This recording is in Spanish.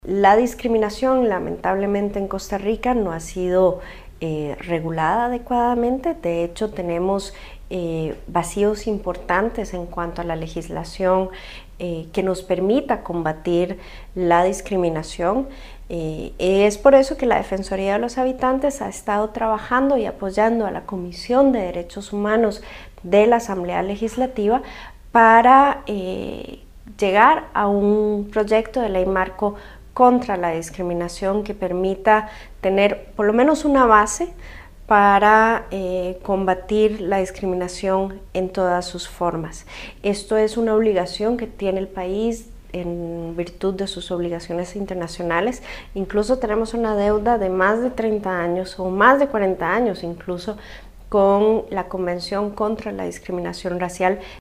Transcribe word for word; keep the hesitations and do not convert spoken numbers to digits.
La discriminación, lamentablemente, en Costa Rica no ha sido eh, regulada adecuadamente. De hecho, tenemos eh, vacíos importantes en cuanto a la legislación eh, que nos permita combatir la discriminación. Eh, es por eso que la Defensoría de los Habitantes ha estado trabajando y apoyando a la Comisión de Derechos Humanos de la Asamblea Legislativa para eh, llegar a un proyecto de ley marco contra la discriminación que permita tener por lo menos una base para eh, combatir la discriminación en todas sus formas. Esto es una obligación que tiene el país en virtud de sus obligaciones internacionales. Incluso tenemos una deuda de más de treinta años o más de cuarenta años incluso con la Convención contra la Discriminación Racial.